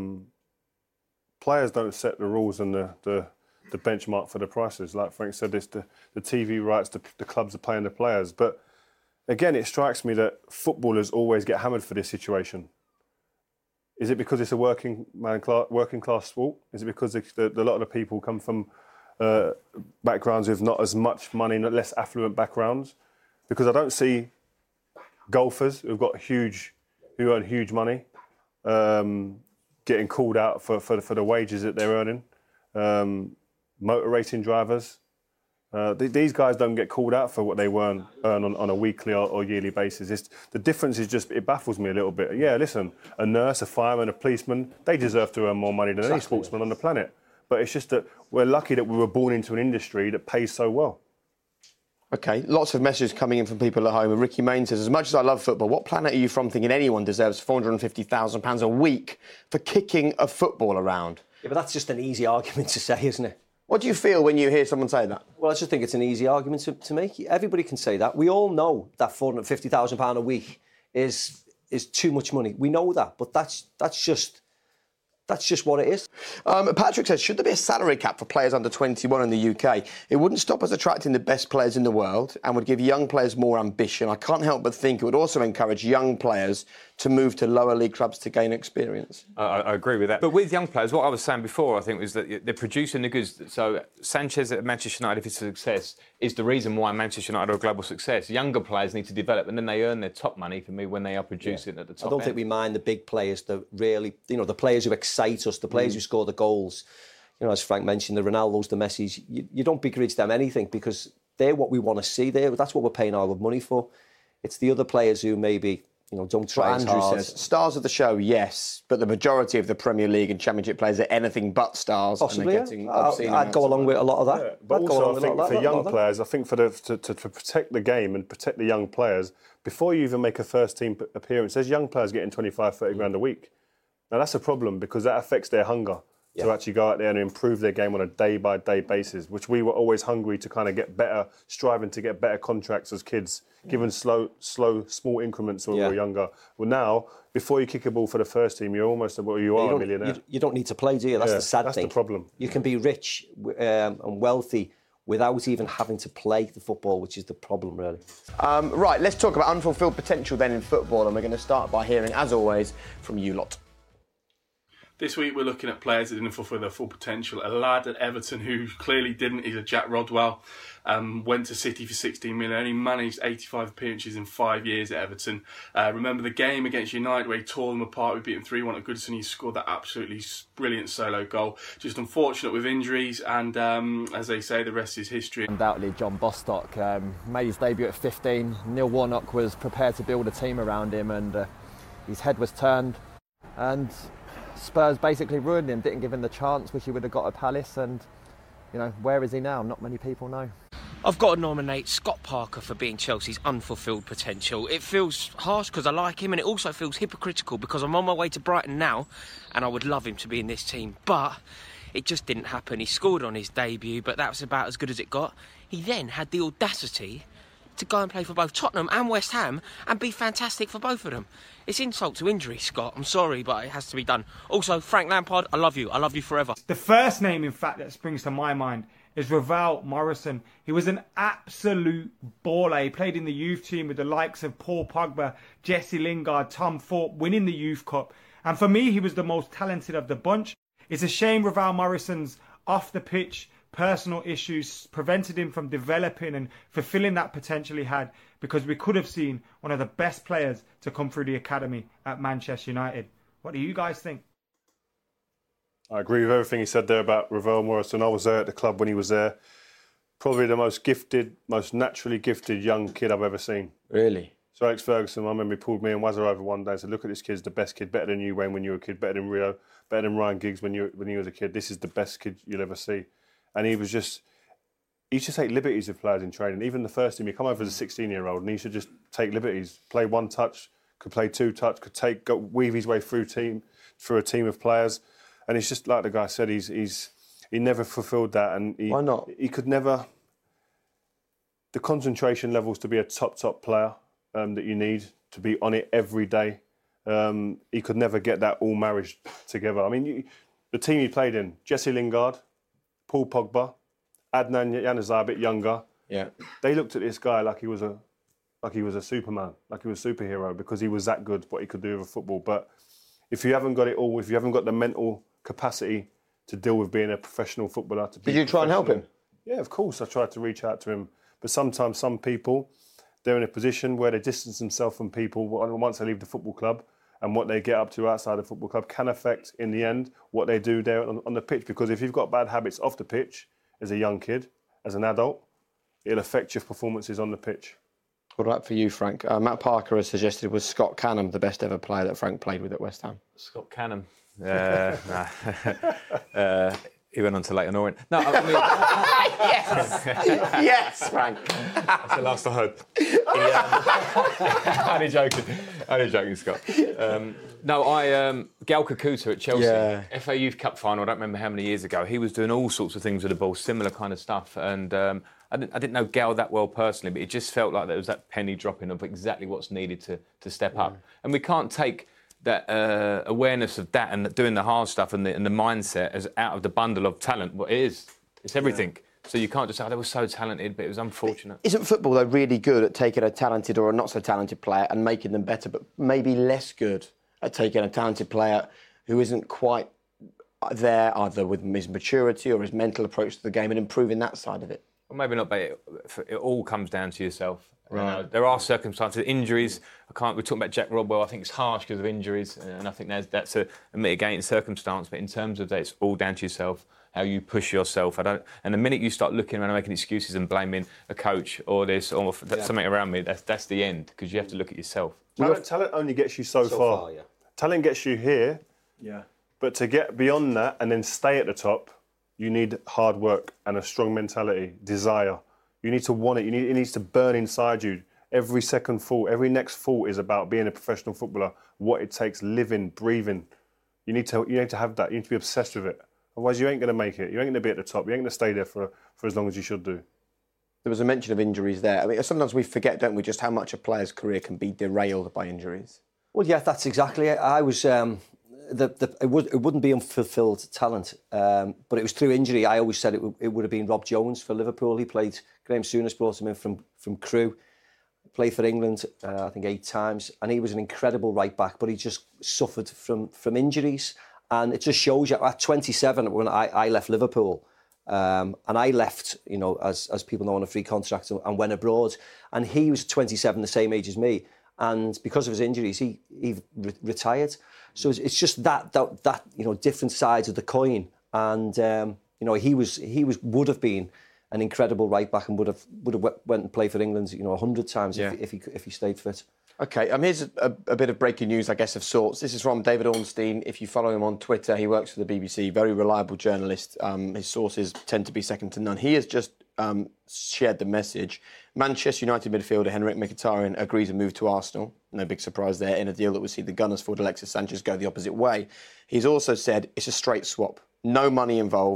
Speaker 10: players don't set the rules and the benchmark for the prices. Like Frank said, it's the TV rights, the clubs are paying the players. But again, it strikes me that footballers always get hammered for this situation. Is it because it's a working class sport? Is it because a lot of the people come from backgrounds with not as much money, not less affluent backgrounds? Because I don't see golfers who earn huge money getting called out for the wages that they're earning. Motor racing drivers. These guys don't get called out for what they earn on a weekly or yearly basis. The difference is just, it baffles me a little bit. Yeah, listen, a nurse, a fireman, a policeman, they deserve to earn more money than any sportsman on the planet. But it's just that we're lucky that we were born into an industry that pays so well.
Speaker 4: OK, lots of messages coming in from people at home. Ricky Main says, as much as I love football, what planet are you from thinking anyone deserves £450,000 a week for kicking a football around?
Speaker 8: Yeah, but that's just an easy argument to say, isn't it?
Speaker 4: What do you feel when you hear someone say that?
Speaker 8: Well, I just think it's an easy argument to make. Everybody can say that. We all know that £450,000 a week is too much money. We know that, but that's just what it is.
Speaker 4: Patrick says, should there be a salary cap for players under 21 in the UK? It wouldn't stop us attracting the best players in the world and would give young players more ambition. I can't help but think it would also encourage young players to move to lower league clubs to gain experience.
Speaker 9: I agree with that. But with young players, what I was saying before, I think, was that they're producing the goods. So Sanchez at Manchester United, if it's a success, is the reason why Manchester United are a global success. Younger players need to develop, and then they earn their top money, for me, when they are producing at the top
Speaker 8: I don't think we mind the big players that really, the players who excite us, the players who score the goals. As Frank mentioned, the Ronaldos, the Messis, you don't begrudge them anything because they're what we want to see there. That's what we're paying our money for. It's the other players who maybe don't try as hard.
Speaker 4: Andrew says, stars of the show, yes, but the majority of the Premier League and Championship players are anything but stars.
Speaker 8: Possibly, and I'd go along with a lot of that.
Speaker 10: Yeah, but also, I think for young players, I think to protect the game and protect the young players, before you even make a first-team appearance, there's young players getting 25, 30 grand a week. Now, that's a problem because that affects their hunger to actually go out there and improve their game on a day-by-day basis, which we were always hungry to kind of get better, striving to get better contracts as kids, given slow, small increments when we were younger. Well, now, before you kick a ball for the first team, you're almost a millionaire.
Speaker 8: You don't need to play, do you? That's the sad thing.
Speaker 10: That's the problem.
Speaker 8: You can be rich and wealthy without even having to play the football, which is the problem, really.
Speaker 4: Right, let's talk about unfulfilled potential then in football, and we're going to start by hearing, as always, from you lot.
Speaker 15: This week we're looking at players that didn't fulfil their full potential. A lad at Everton who clearly didn't is a Jack Rodwell. Went to City for 16 million, only managed 85 appearances in 5 years at Everton. Remember the game against United where he tore them apart. We beat them 3-1 at Goodison. He scored that absolutely brilliant solo goal. Just unfortunate with injuries, and as they say, the rest is history.
Speaker 16: Undoubtedly, John Bostock made his debut at 15. Neil Warnock was prepared to build a team around him, and his head was turned. And Spurs basically ruined him, didn't give him the chance which he would have got at Palace, and where is he now? Not many people know.
Speaker 17: I've got to nominate Scott Parker for being Chelsea's unfulfilled potential. It feels harsh because I like him, and it also feels hypocritical because I'm on my way to Brighton now and I would love him to be in this team, but it just didn't happen. He scored on his debut, but that was about as good as it got. He then had the audacity to go and play for both Tottenham and West Ham and be fantastic for both of them. It's insult to injury, Scott. I'm sorry, but it has to be done. Also, Frank Lampard, I love you. I love you forever.
Speaker 18: The first name, in fact, that springs to my mind is Ravel Morrison. He was an absolute baller. He played in the youth team with the likes of Paul Pogba, Jesse Lingard, Tom Thorpe, winning the Youth Cup. And for me, he was the most talented of the bunch. It's a shame Ravel Morrison's off the pitch personal issues prevented him from developing and fulfilling that potential he had, because we could have seen one of the best players to come through the academy at Manchester United. What do you guys think?
Speaker 10: I agree with everything he said there about Ravel Morrison. I was there at the club when he was there. Probably the most gifted, most naturally gifted young kid I've ever seen.
Speaker 4: Really?
Speaker 10: So Alex Ferguson, I remember he pulled me and Wazza over one day and said, look at this kid's the best kid, better than you, Wayne, when you were a kid, better than Rio, better than Ryan Giggs when you was a kid. This is the best kid you'll ever see. And he used to take liberties with players in training. Even the first team, you come over as a 16-year-old and he should just take liberties, play one touch, could play two touch, could weave his way through a team of players. And it's just like the guy said, he never fulfilled that. And
Speaker 4: why not?
Speaker 10: He could never. The concentration levels to be a top player that you need to be on it every day. He could never get that all marriage together. I mean, the team he played in: Jesse Lingard, Paul Pogba, Adnan Januzaj, a bit younger.
Speaker 4: Yeah,
Speaker 10: they looked at this guy like he was a Superman, like he was a superhero, because he was that good, what he could do with football. But if you haven't got it all, if you haven't got the mental capacity to deal with being a professional footballer, did
Speaker 4: you try and help him?
Speaker 10: Yeah, of course. I tried to reach out to him, but sometimes some people, they're in a position where they distance themselves from people once they leave the football club, and what they get up to outside the football club can affect, in the end, what they do there on the pitch. Because if you've got bad habits off the pitch as a young kid, as an adult, it'll affect your performances on the pitch.
Speaker 4: What about for you, Frank? Matt Parker has suggested, was Scott Canham the best ever player that Frank played with at West Ham?
Speaker 9: Scott Canham? He went on to Leyton Orient. No, I mean...
Speaker 4: Yes! Yes, Frank.
Speaker 9: That's the last I heard. Only joking, Scott. Gal Kakuta at Chelsea, FA Youth Cup final, I don't remember how many years ago, he was doing all sorts of things with the ball, similar kind of stuff. And I didn't know Gal that well personally, but it just felt like there was that penny dropping of exactly what's needed to step up. And we can't take that awareness of that and doing the hard stuff and the mindset as out of the bundle of talent. What it is, it's everything. Yeah. So you can't just say, they were so talented, but it was unfortunate.
Speaker 4: Isn't football, though, really good at taking a talented or a not-so-talented player and making them better, but maybe less good at taking a talented player who isn't quite there, either with his maturity or his mental approach to the game, and improving that side of it?
Speaker 9: Well, maybe not, but it all comes down to yourself.
Speaker 4: Right.
Speaker 9: There are circumstances, injuries. We're talking about Jack Rodwell. I think it's harsh because of injuries, and I think that's a mitigating circumstance. But in terms of that, it's all down to yourself, how you push yourself. And the minute you start looking around and making excuses and blaming a coach or this or something around me, that's the end, because you have to look at yourself.
Speaker 10: Talent only gets you so far. Yeah. Talent gets you here. Yeah. But to get beyond that and then stay at the top, you need hard work and a strong mentality, desire. You need to want it. It needs to burn inside you. Every second thought, every next thought is about being a professional footballer, what it takes, living, breathing. You need to have that. You need to be obsessed with it. Otherwise, you ain't going to make it. You ain't going to be at the top. You ain't going to stay there for as long as you should do.
Speaker 4: There was a mention of injuries there. I mean, sometimes we forget, don't we, just how much a player's career can be derailed by injuries.
Speaker 8: Well, yeah, that's exactly it. I was... it wouldn't be unfulfilled talent, but it was through injury. I always said it would have been Rob Jones for Liverpool. He played. Graham Souness brought him in from Crewe. Played for England, I think 8 times, and he was an incredible right back. But he just suffered from injuries, and it just shows you. At 27, when I left Liverpool, and I left, as people know, on a free contract and went abroad, and he was 27, the same age as me, and because of his injuries, he retired. So it's just that different sides of the coin, and he would have been an incredible right back and would have went and played for England 100 times if he stayed fit.
Speaker 4: Okay, here's a bit of breaking news, I guess, of sorts. This is from David Ornstein. If you follow him on Twitter, he works for the BBC, very reliable journalist. His sources tend to be second to none. He has just shared the message. Manchester United midfielder Henrik Mkhitaryan agrees a move to Arsenal. No big surprise there, in a deal that would see the Gunners forward Alexis Sanchez go the opposite way. He's also said it's a straight swap. No money involved.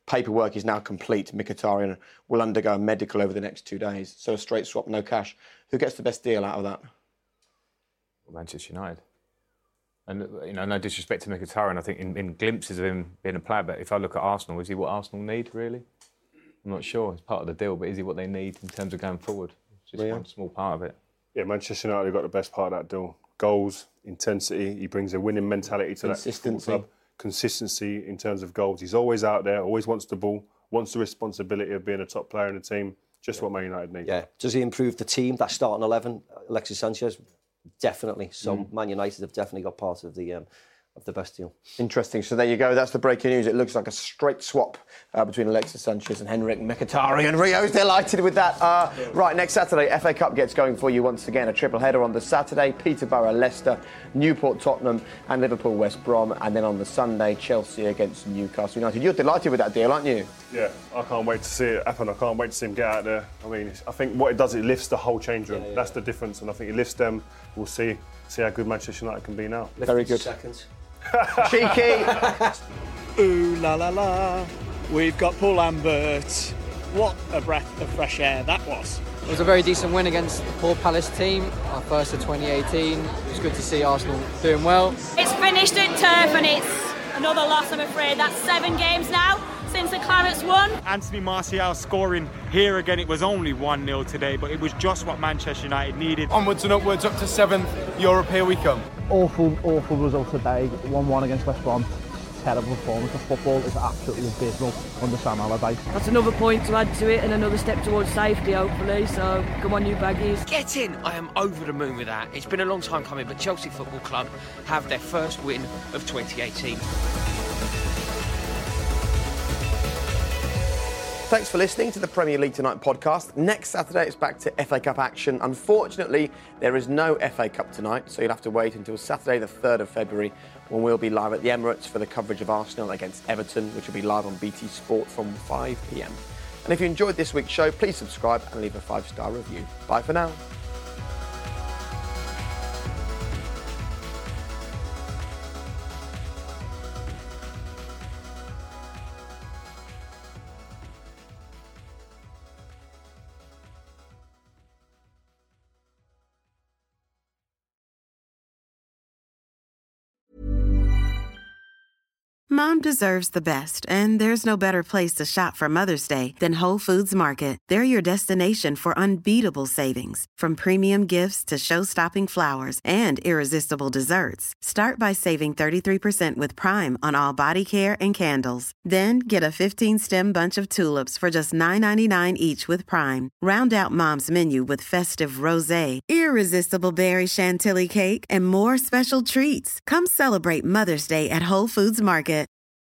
Speaker 4: paperwork is now complete. Mkhitaryan will undergo a medical over the next 2 days. So a straight swap, no cash. Who gets the best deal out of that?
Speaker 9: Manchester United. And, no disrespect to Mkhitaryan, I think in glimpses of him being a player, but if I look at Arsenal, is he what Arsenal need, really? I'm not sure. It's part of the deal, but is he what they need in terms of going forward? It's just one small part of it.
Speaker 10: Yeah, Manchester United have got the best part of that deal. Goals, intensity. He brings a winning mentality to that club. Consistency in terms of goals. He's always out there, always wants the ball, wants the responsibility of being a top player in the team. Just what Man United need.
Speaker 8: Yeah. Does he improve the team? That starting 11, Alexis Sanchez? Definitely. So Man United have definitely got part of the best deal.
Speaker 4: Interesting. So there you go. That's the breaking news. It looks like a straight swap between Alexis Sanchez and Henrik Mkhitaryan. Rio's delighted with that. Right, next Saturday, FA Cup gets going for you once again. A triple header on the Saturday, Peterborough, Leicester, Newport, Tottenham and Liverpool, West Brom. And then on the Sunday, Chelsea against Newcastle United. You're delighted with that deal, aren't you?
Speaker 10: Yeah, I can't wait to see it happen. I can't wait to see him get out there. I mean, I think what it does, it lifts the whole change room. That's the difference. And I think it lifts them. We'll see how good Manchester United can be now.
Speaker 4: Very good.
Speaker 8: Seconds.
Speaker 4: Cheeky.
Speaker 19: Ooh la la la. We've got Paul Lambert. What a breath of fresh air that was.
Speaker 20: It was a very decent win against the Port Palace team, our first of 2018. It was good to see Arsenal doing well.
Speaker 21: It's finished at Turf and it's another loss, I'm afraid. That's 7 games now since the Clarets won.
Speaker 18: Anthony Martial scoring here again. It was only 1-0 today, but it was just what Manchester United needed.
Speaker 22: Onwards and upwards, up to 7th. Europe, here we come.
Speaker 11: Awful result today. 1-1 against West Brom. Terrible performance. The football is absolutely abysmal under Sam Allardyce.
Speaker 23: That's another point to add to it and another step towards safety, hopefully. So come on, you baggies.
Speaker 17: Get in! I am over the moon with that. It's been a long time coming, but Chelsea Football Club have their first win of 2018.
Speaker 4: Thanks for listening to the Premier League Tonight podcast. Next Saturday, it's back to FA Cup action. Unfortunately, there is no FA Cup tonight, so you'll have to wait until Saturday, the 3rd of February, when we'll be live at the Emirates for the coverage of Arsenal against Everton, which will be live on BT Sport from 5 p.m. And if you enjoyed this week's show, please subscribe and leave a 5-star review. Bye for now.
Speaker 24: Mom deserves the best, and there's no better place to shop for Mother's Day than Whole Foods Market. They're your destination for unbeatable savings, from premium gifts to show-stopping flowers and irresistible desserts. Start by saving 33% with Prime on all body care and candles. Then get a 15-stem bunch of tulips for just $9.99 each with Prime. Round out Mom's menu with festive rosé, irresistible berry chantilly cake, and more special treats. Come celebrate Mother's Day at Whole Foods Market.